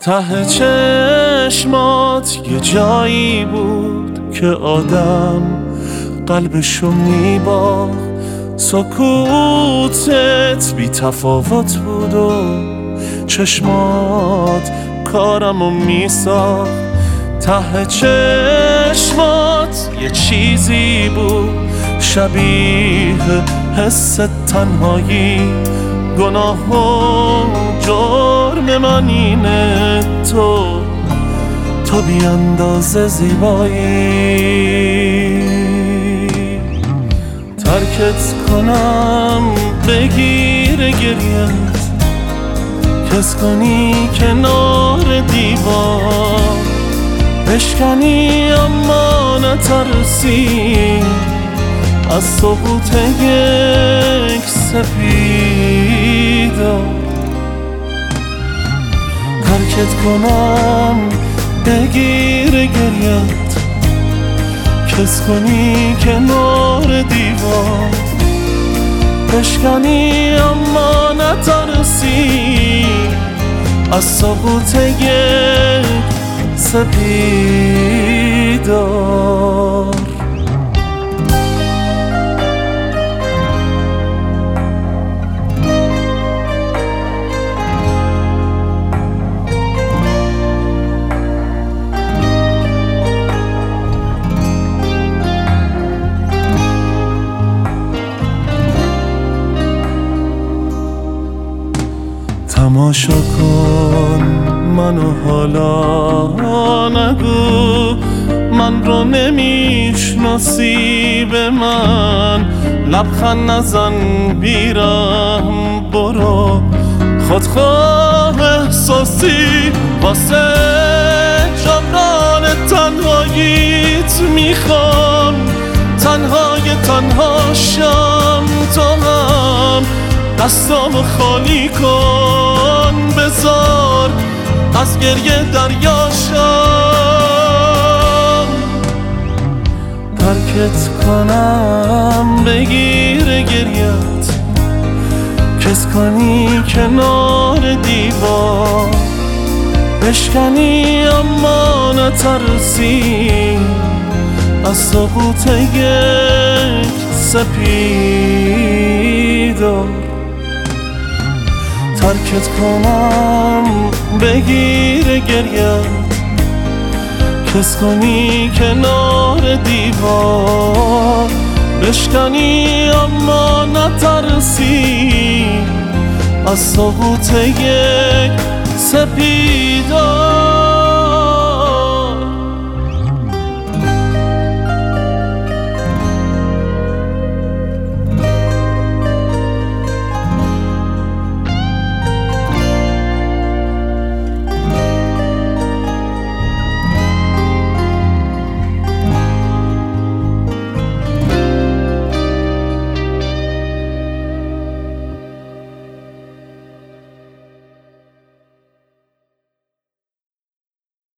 ته چشمات یه جایی بود که آدم قلبشو میباخت، سکوتت بی تفاوت بود و چشمات کارمو میساخت. ته چشمات یه چیزی بود شبیه حس تنهایی، گناه و جرم من اینه تو بی اندازه زیبایی. ترکت کنم بگیر گریت، کس کنی کنار دیوار، بشکنی اما نترسی از سقوط یک سپیدار. ترکت کنم بگیر گریت، کس کنی کنار دیوار، بشکنی اما نترسی از سقوط یک سپیدار. تماشا کن منو، حالا نگو من رو نمیشناسی، به من لبخند نزن بیرم، برو خودخواه احساسی واسه جبران تنهاییت میخوام. تنها شم تو هم دستامو خالی کن، بذار از گریه دریاشم. ترکت کنم بگیر گریت، کس کنی کنار دیوار، بشکنی اما نترسی از سقوط یک سپیدار. ترکت کنم بگیر گریت، کس کنی کنار دیوار، بشکنی اما نترسی از سقوط یک سپیدار.